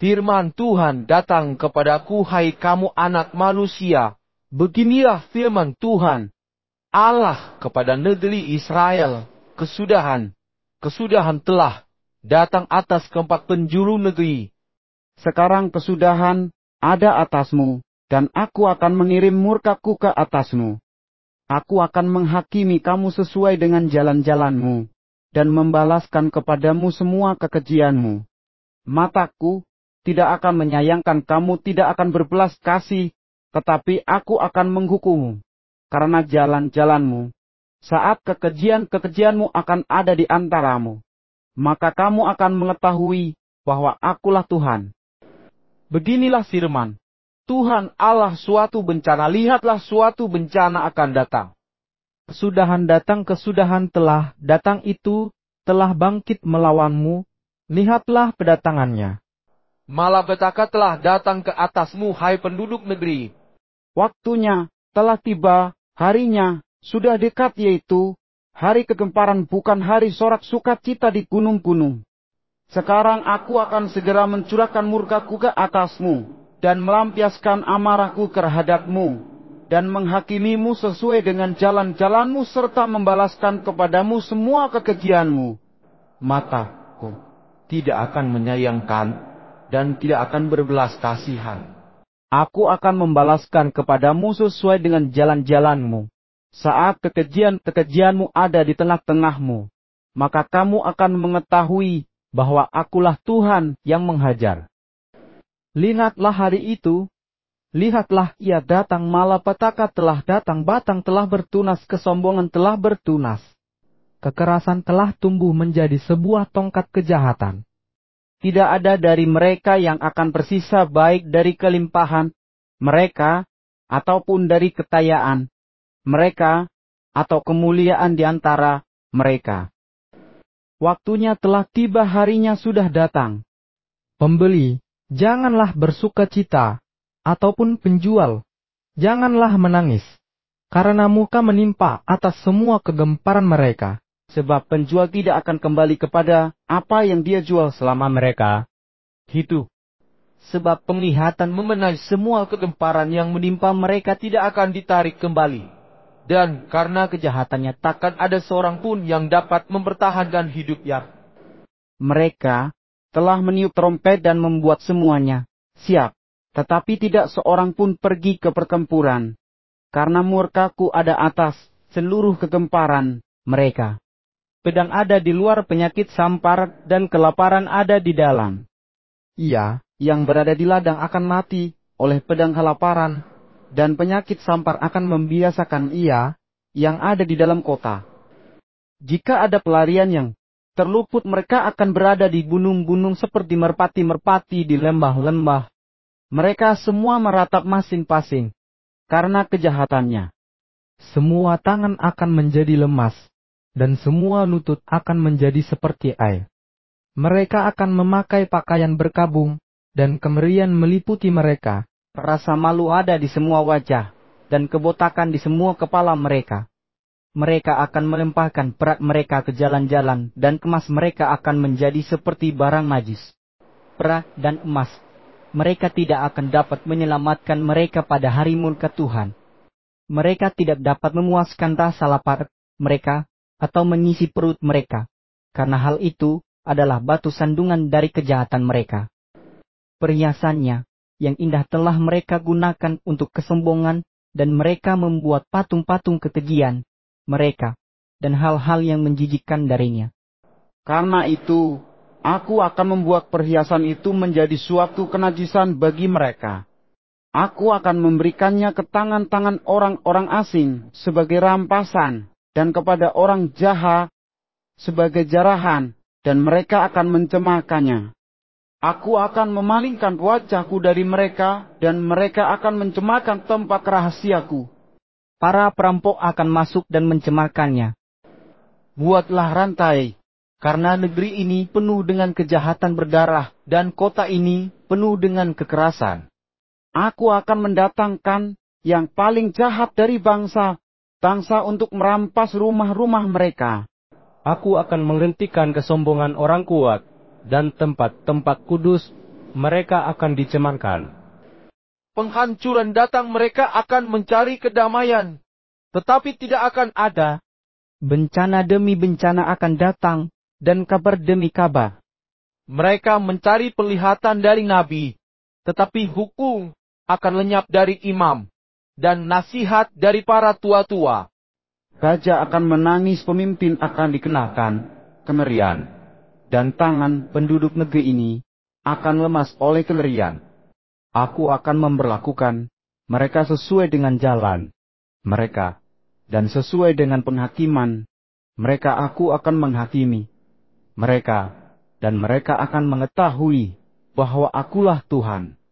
Firman Tuhan datang kepadaku, hai kamu anak manusia. Beginilah firman Tuhan Allah kepada negeri Israel. Kesudahan telah datang atas keempat penjuru negeri. Sekarang kesudahan ada atasmu, dan aku akan mengirim murkaku ke atasmu. Aku akan menghakimi kamu sesuai dengan jalan-jalanmu, dan membalaskan kepadamu semua kekejianmu. Mataku tidak akan menyayangkan kamu, tidak akan berbelas kasih, tetapi aku akan menghukummu, karena jalan-jalanmu. Saat kekejian-kekejianmu akan ada di antaramu, maka kamu akan mengetahui bahwa akulah Tuhan. Beginilah firman Tuhan Allah, suatu bencana, lihatlah suatu bencana akan datang. Kesudahan telah datang, itu telah bangkit melawanmu, lihatlah kedatangannya. Malapetaka telah datang ke atasmu, hai penduduk negeri. Waktunya telah tiba, harinya sudah dekat, yaitu hari kegemparan, bukan hari sorak sukacita di gunung-gunung. Sekarang aku akan segera mencurahkan murkaku ke atasmu, dan melampiaskan amarahku terhadapmu, dan menghakimimu sesuai dengan jalan-jalanmu, serta membalaskan kepadamu semua kekejianmu. Mataku tidak akan menyayangkan, dan tidak akan berbelas kasihan. Aku akan membalaskan kepadamu sesuai dengan jalan-jalanmu. Saat kekejian-kekejianmu ada di tengah-tengahmu, maka kamu akan mengetahui bahwa akulah Tuhan yang menghajar. Lihatlah hari itu, lihatlah ia datang, malapetaka telah datang, batang telah bertunas, kesombongan telah bertunas. Kekerasan telah tumbuh menjadi sebuah tongkat kejahatan. Tidak ada dari mereka yang akan bersisa, baik dari kelimpahan mereka, ataupun dari kekayaan mereka, atau kemuliaan di antara mereka. Waktunya telah tiba, harinya sudah datang. Pembeli, janganlah bersukacita, ataupun penjual, janganlah menangis, karena muka menimpa atas semua kegemparan mereka. Sebab penjual tidak akan kembali kepada apa yang dia jual selama mereka hidup. Sebab penglihatan memenai semua kegemparan yang menimpa mereka tidak akan ditarik kembali. Dan karena kejahatannya takkan ada seorang pun yang dapat mempertahankan hidupnya. Mereka telah meniup trompet dan membuat semuanya siap, tetapi tidak seorang pun pergi ke pertempuran, karena murkaku ada atas seluruh kegemparan mereka. Pedang ada di luar, penyakit sampar dan kelaparan ada di dalam. Ia yang berada di ladang akan mati oleh pedang kelaparan, dan penyakit sampar akan membiasakan ia yang ada di dalam kota. Jika ada pelarian yang terluput, mereka akan berada di gunung-gunung seperti merpati-merpati di lembah-lembah. Mereka semua meratap masing-masing karena kejahatannya. Semua tangan akan menjadi lemas, dan semua lutut akan menjadi seperti air. Mereka akan memakai pakaian berkabung, dan kemerian meliputi mereka. Rasa malu ada di semua wajah, dan kebotakan di semua kepala mereka. Mereka akan melempahkan perak mereka ke jalan-jalan, dan emas mereka akan menjadi seperti barang najis. Perak dan emas, mereka tidak akan dapat menyelamatkan mereka pada hari murka Tuhan. Mereka tidak dapat memuaskan rasa lapar mereka, atau mengisi perut mereka, karena hal itu adalah batu sandungan dari kejahatan mereka. Perhiasannya yang indah telah mereka gunakan untuk kesombongan, dan mereka membuat patung-patung kekejian mereka, dan hal-hal yang menjijikkan darinya. Karena itu, aku akan membuat perhiasan itu menjadi suatu kenajisan bagi mereka. Aku akan memberikannya ke tangan-tangan orang-orang asing sebagai rampasan, dan kepada orang jahat sebagai jarahan, dan mereka akan mencemakannya. Aku akan memalingkan wajahku dari mereka, dan mereka akan mencemarkan tempat rahasiaku. Para perampok akan masuk dan mencemarkannya. Buatlah rantai, karena negeri ini penuh dengan kejahatan berdarah, dan kota ini penuh dengan kekerasan. Aku akan mendatangkan yang paling jahat dari bangsa untuk merampas rumah-rumah mereka. Aku akan menghentikan kesombongan orang kuat, dan tempat-tempat kudus mereka akan dicemarkan. Penghancuran datang, mereka akan mencari kedamaian, tetapi tidak akan ada. Bencana demi bencana akan datang, dan kabar demi kabar. Mereka mencari penglihatan dari nabi, tetapi hukum akan lenyap dari imam, dan nasihat dari para tua-tua. Raja akan menangis, pemimpin akan dikenakan kengerian, dan tangan penduduk negeri ini akan lemas oleh kengerian. Aku akan memperlakukan mereka sesuai dengan jalan mereka, dan sesuai dengan penghakiman mereka aku akan menghakimi mereka, dan mereka akan mengetahui bahwa akulah Tuhan.